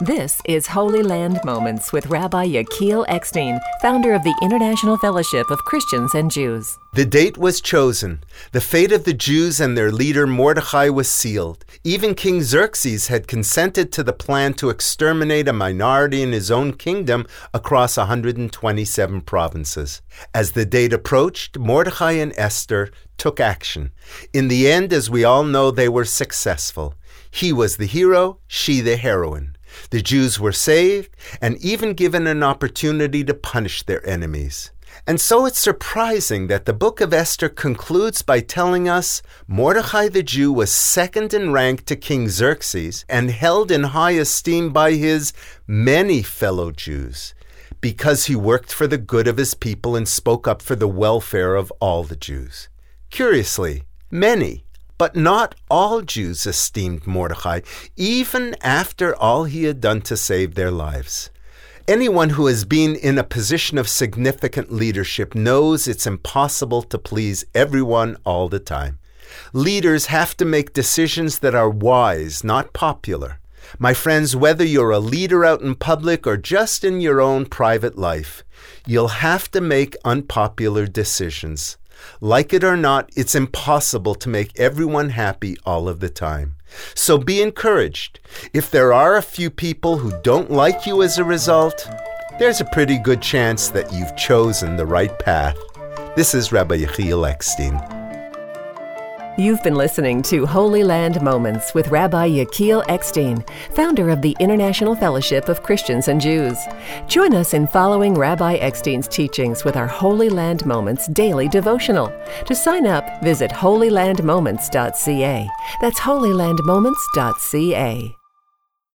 This is Holy Land Moments with Rabbi Yechiel Eckstein, founder of the International Fellowship of Christians and Jews. The date was chosen. The fate of the Jews and their leader Mordechai was sealed. Even King Xerxes had consented to the plan to exterminate a minority in his own kingdom across 127 provinces. As the date approached, Mordechai and Esther took action. In the end, as we all know, they were successful. He was the hero, she the heroine. The Jews were saved and even given an opportunity to punish their enemies. And so it's surprising that the book of Esther concludes by telling us Mordechai the Jew was second in rank to King Xerxes and held in high esteem by his many fellow Jews because he worked for the good of his people and spoke up for the welfare of all the Jews. Curiously, many, but not all Jews esteemed Mordechai, even after all he had done to save their lives. Anyone who has been in a position of significant leadership knows it's impossible to please everyone all the time. Leaders have to make decisions that are wise, not popular. My friends, whether you're a leader out in public or just in your own private life, you'll have to make unpopular decisions. Like it or not, it's impossible to make everyone happy all of the time. So be encouraged. If there are a few people who don't like you as a result, there's a pretty good chance that you've chosen the right path. This is Rabbi Yechiel Eckstein. You've been listening to Holy Land Moments with Rabbi Yechiel Eckstein, founder of the International Fellowship of Christians and Jews. Join us in following Rabbi Eckstein's teachings with our Holy Land Moments daily devotional. To sign up, visit holylandmoments.ca. That's holylandmoments.ca.